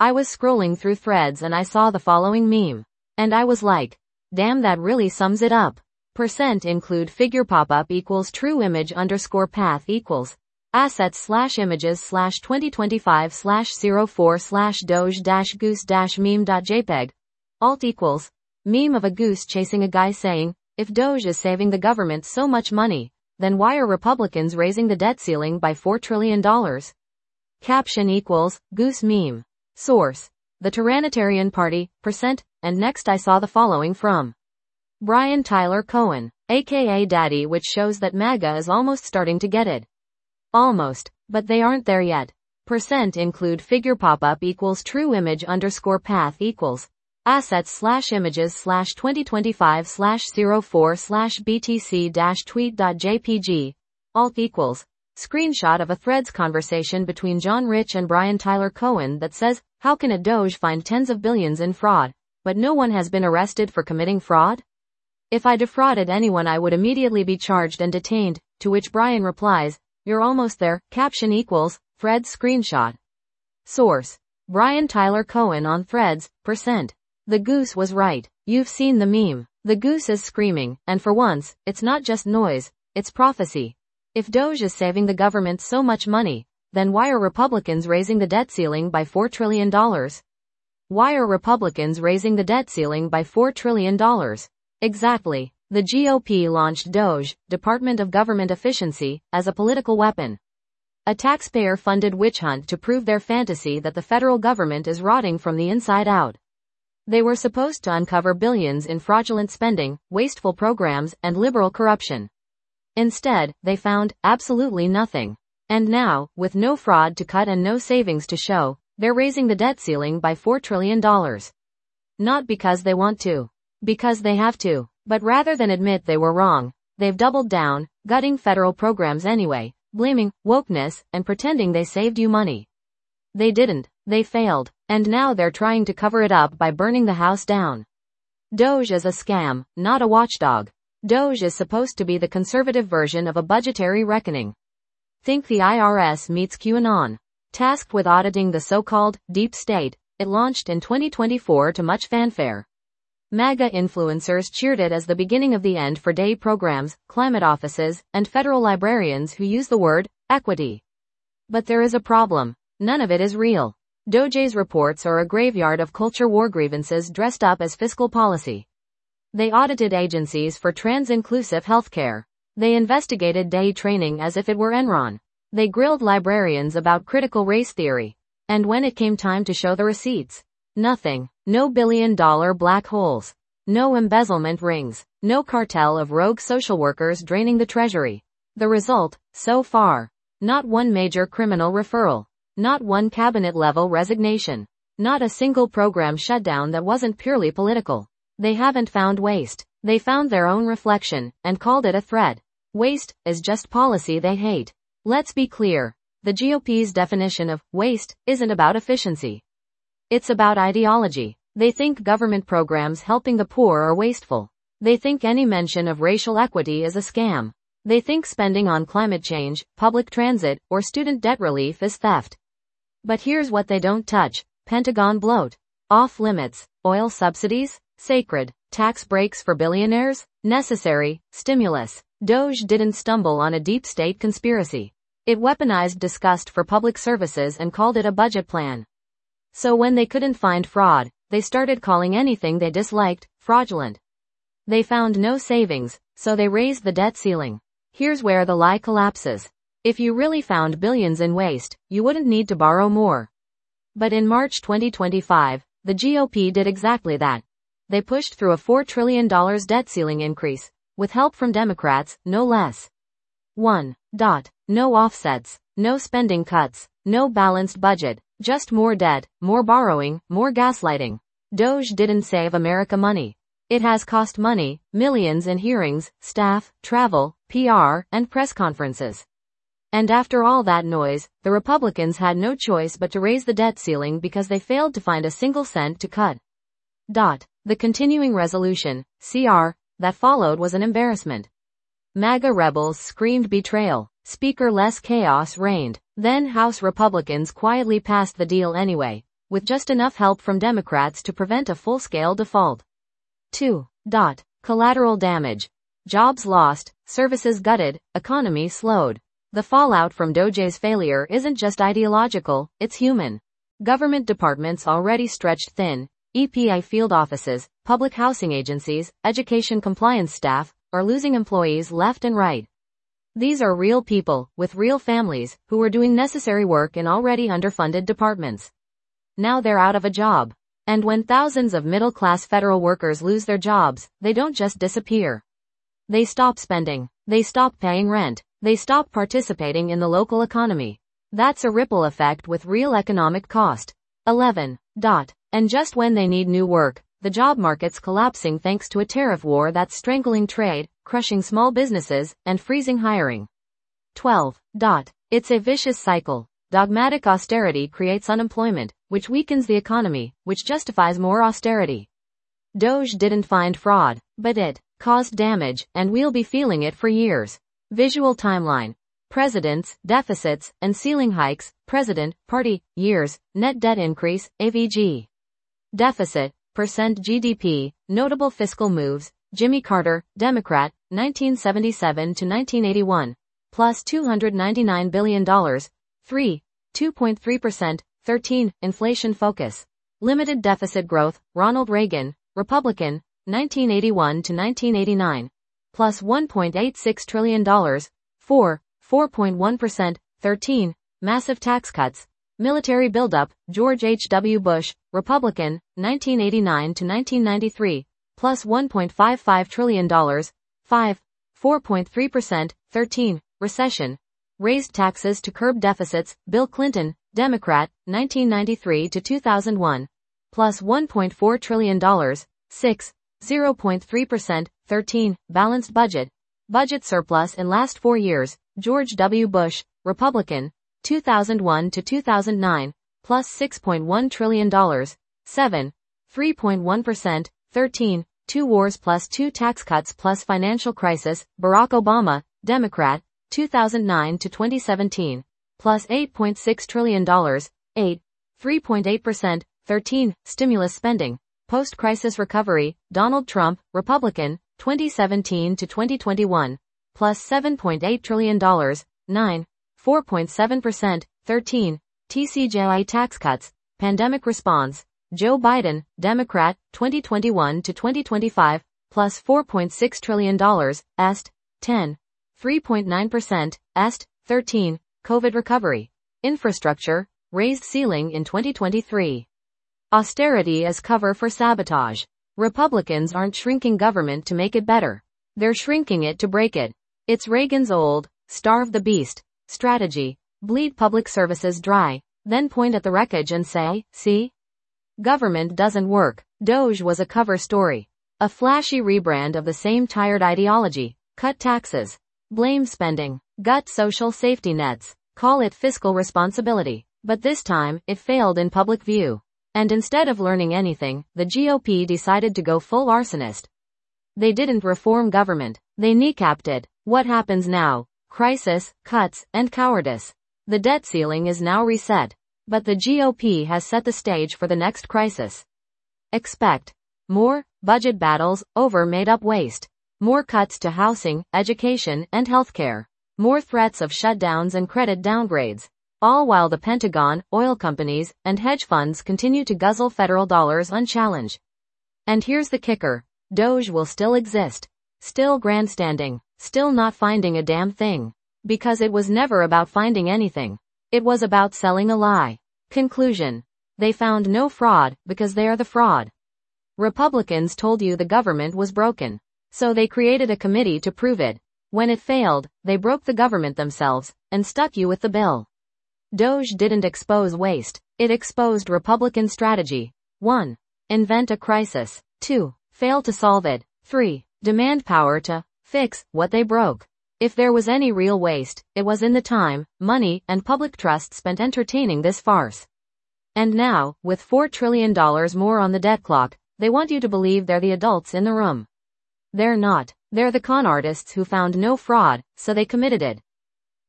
I was scrolling through Threads and I saw the following meme. And I was like, damn, that really sums it up. Percent include figure pop-up equals true image underscore path equals assets slash images slash 2025 slash 04 slash doge dash goose dash meme.jpg. Alt equals meme of a goose chasing a guy saying, if Doge is saving the government so much money, then why are Republicans raising the debt ceiling by $4 trillion? Caption equals goose meme. Source: The Tyrannitarian Party, percent, and next I saw the following from Brian Tyler Cohen, aka Daddy, which shows that MAGA is almost starting to get it. Almost, but they aren't there yet. Percent include figure pop-up equals true image underscore path equals assets slash images slash 2025 slash 04 slash btc dash tweet.jpg. Alt equals screenshot of a Threads conversation between John Rich and Brian Tyler Cohen that says, how can a Doge find tens of billions in fraud, but no one has been arrested for committing fraud? If I defrauded anyone I would immediately be charged and detained, to which Brian replies, you're almost there. Caption equals Threads screenshot. Source: Brian Tyler Cohen on Threads, percent. The goose was right. You've seen the meme. The goose is screaming, and for once, it's not just noise, it's prophecy. If Doge is saving the government so much money, then why are Republicans raising the debt ceiling by $4 trillion? Why are Republicans raising the debt ceiling by $4 trillion? Exactly. The GOP launched Doge, Department of Government Efficiency, as a political weapon. A taxpayer-funded witch hunt to prove their fantasy that the federal government is rotting from the inside out. They were supposed to uncover billions in fraudulent spending, wasteful programs, and liberal corruption. Instead, they found absolutely nothing. And now, with no fraud to cut and no savings to show, they're raising the debt ceiling by $4 trillion. Not because they want to. Because they have to. But rather than admit they were wrong, they've doubled down, gutting federal programs anyway, blaming wokeness, and pretending they saved you money. They didn't. They failed. And now they're trying to cover it up by burning the house down. Doge is a scam, not a watchdog. Doge is supposed to be the conservative version of a budgetary reckoning. Think the IRS meets QAnon. Tasked with auditing the so-called deep state, it launched in 2024 to much fanfare. MAGA influencers cheered it as the beginning of the end for DEI programs, climate offices, and federal librarians who use the word equity. But there is a problem. None of it is real. Doge's reports are a graveyard of culture war grievances dressed up as fiscal policy. They audited agencies for trans-inclusive healthcare. They investigated DEI training as if it were Enron. They grilled librarians about critical race theory. And when it came time to show the receipts, nothing. No billion-dollar black holes. No embezzlement rings. No cartel of rogue social workers draining the treasury. The result, so far, not one major criminal referral. Not one cabinet-level resignation. Not a single program shutdown that wasn't purely political. They haven't found waste. They found their own reflection, and called it a threat. Waste is just policy they hate. Let's be clear. The GOP's definition of waste isn't about efficiency. It's about ideology. They think government programs helping the poor are wasteful. They think any mention of racial equity is a scam. They think spending on climate change, public transit, or student debt relief is theft. But here's what they don't touch. Pentagon bloat. Off limits. Oil subsidies? Sacred. Tax breaks for billionaires? Necessary. Stimulus. Doge didn't stumble on a deep state conspiracy. It weaponized disgust for public services and called it a budget plan. So when they couldn't find fraud, they started calling anything they disliked fraudulent. They found no savings, so they raised the debt ceiling. Here's where the lie collapses. If you really found billions in waste, you wouldn't need to borrow more. But in March 2025, the GOP did exactly that. They pushed through a $4 trillion debt ceiling increase, with help from Democrats, no less. 1. No offsets, no spending cuts, no balanced budget, just more debt, more borrowing, more gaslighting. Doge didn't save America money. It has cost money, millions in hearings, staff, travel, PR, and press conferences. And after all that noise, the Republicans had no choice but to raise the debt ceiling because they failed to find a single cent to cut. The continuing resolution, CR, that followed was an embarrassment. MAGA rebels screamed betrayal. Speaker-less chaos reigned. Then House Republicans quietly passed the deal anyway, with just enough help from Democrats to prevent a full-scale default. 2. Collateral damage. Jobs lost, services gutted, economy slowed. The fallout from Doge's failure isn't just ideological, it's human. Government departments already stretched thin. EPA field offices, public housing agencies, education compliance staff, are losing employees left and right. These are real people, with real families, who were doing necessary work in already underfunded departments. Now they're out of a job. And when thousands of middle-class federal workers lose their jobs, they don't just disappear. They stop spending. They stop paying rent. They stop participating in the local economy. That's a ripple effect with real economic cost. 11. And just when they need new work, the job market's collapsing thanks to a tariff war that's strangling trade, crushing small businesses, and freezing hiring. 12. It's a vicious cycle. Dogmatic austerity creates unemployment, which weakens the economy, which justifies more austerity. Doge didn't find fraud, but it caused damage, and we'll be feeling it for years. Visual timeline. Presidents, deficits, and ceiling hikes, President, Party, years, net debt increase, AVG. Deficit, percent GDP, notable fiscal moves, Jimmy Carter, Democrat, 1977 to 1981, plus $299 billion. 3. 2.3%, 13, inflation focus. Limited deficit growth, Ronald Reagan, Republican, 1981 to 1989, plus $1.86 trillion. 4. 4.1%, 13, massive tax cuts. Military buildup, George H.W. Bush, Republican, 1989 to 1993, plus $1.55 trillion. 5. 4.3%, 13, recession. Raised taxes to curb deficits, Bill Clinton, Democrat, 1993 to 2001, plus $1.4 trillion. 6. 0.3%, 13, balanced budget. Budget surplus in last 4 years, George W. Bush, Republican, 2001 to 2009, plus $6.1 trillion. 7. 3.1%, 13, 2 wars plus 2 tax cuts plus financial crisis, Barack Obama, Democrat, 2009 to 2017, plus $8.6 trillion. 8. 3.8%, 13, stimulus spending. Post-crisis recovery, Donald Trump, Republican, 2017 to 2021, plus $7.8 trillion. 9. 4.7%, 13, TCJA tax cuts, pandemic response, Joe Biden, Democrat, 2021 to 2025, plus $4.6 trillion, Est. 10. 3.9%, Est. 13, COVID recovery. Infrastructure, raised ceiling in 2023. Austerity as cover for sabotage. Republicans aren't shrinking government to make it better. They're shrinking it to break it. It's Reagan's old, starve the beast, strategy. Bleed public services dry, then point at the wreckage and say, see? Government doesn't work. Doge was a cover story. A flashy rebrand of the same tired ideology. Cut taxes. Blame spending. Gut social safety nets. Call it fiscal responsibility. But this time, it failed in public view. And instead of learning anything, the GOP decided to go full arsonist. They didn't reform government. They kneecapped it. What happens now? Crisis, cuts, and cowardice. The debt ceiling is now reset. But the GOP has set the stage for the next crisis. Expect more budget battles over made-up waste. More cuts to housing, education, and healthcare. More threats of shutdowns and credit downgrades. All while the Pentagon, oil companies, and hedge funds continue to guzzle federal dollars unchallenged. And here's the kicker. Doge will still exist. Still grandstanding. Still not finding a damn thing. Because it was never about finding anything. It was about selling a lie. Conclusion. They found no fraud, because they are the fraud. Republicans told you the government was broken. So they created a committee to prove it. When it failed, they broke the government themselves, and stuck you with the bill. Doge didn't expose waste. It exposed Republican strategy. 1. Invent a crisis. 2. Fail to solve it. 3. Demand power to fix what they broke. If there was any real waste, it was in the time, money, and public trust spent entertaining this farce. And now, with $4 trillion more on the debt clock, they want you to believe they're the adults in the room. They're not. They're the con artists who found no fraud, so they committed it.